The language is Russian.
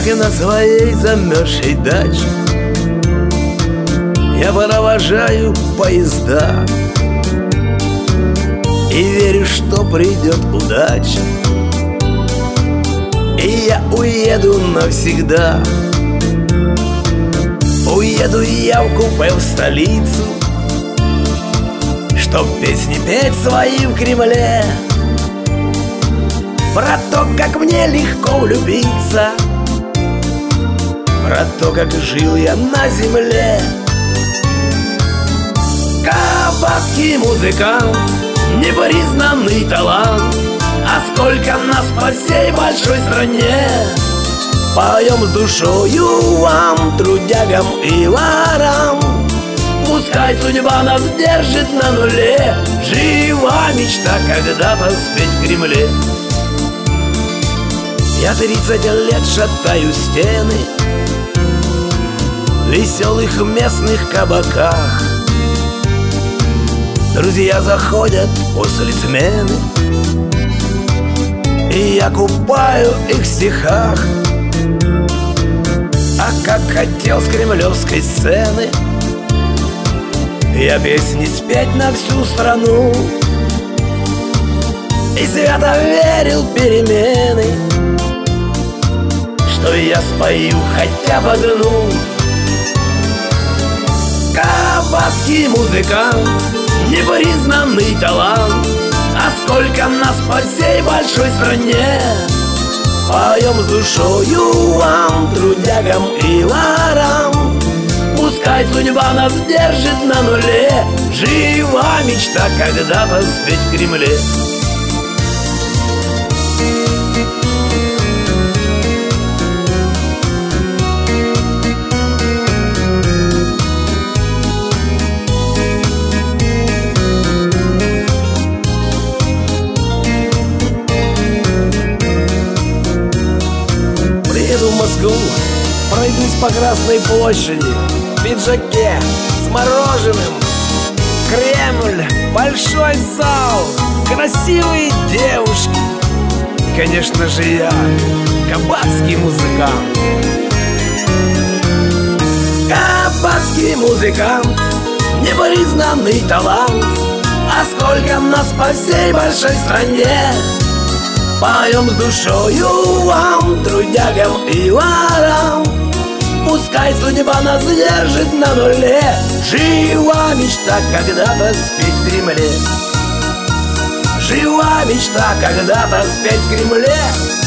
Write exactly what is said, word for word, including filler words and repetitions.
как и на своей замерзшей даче, я провожаю поезда и верю, что придет удача, и я уеду навсегда. Уеду я в купе в столицу, чтоб песни петь свои в Кремле, про то, как мне легко влюбиться, про то, как жил я на земле. Кабацкий музыкант, непризнанный талант, а сколько нас по всей большой стране. Поем с душою вам, трудягам и ворам, пускай судьба нас держит на нуле. Жива мечта когда-то спеть в Кремле. Я тридцать лет шатаю стены в веселых местных кабаках. Друзья заходят после смены, и я купаю их в стихах. А как хотел с кремлевской сцены я песни спеть на всю страну, и свято верил в перемены, что я спою хотя бы одну. Кабацкий музыкант, непризнанный талант, а сколько нас по всей большой стране. Поем с душою вам, трудягам и ворам, пускай судьба нас держит на нуле. Жива мечта когда-то спеть в Кремле. В Москву, пройдусь по Красной площади в пиджаке с мороженым. Кремль, большой зал, красивые девушки и, конечно же, я, кабацкий музыкант. Кабацкий музыкант, непризнанный талант, а сколько нас по всей большой стране. Поем с душою вам, трудягам и ворам, пускай судьба нас держит на нуле. Жива мечта когда-то спеть в Кремле. Жива мечта когда-то спеть в Кремле.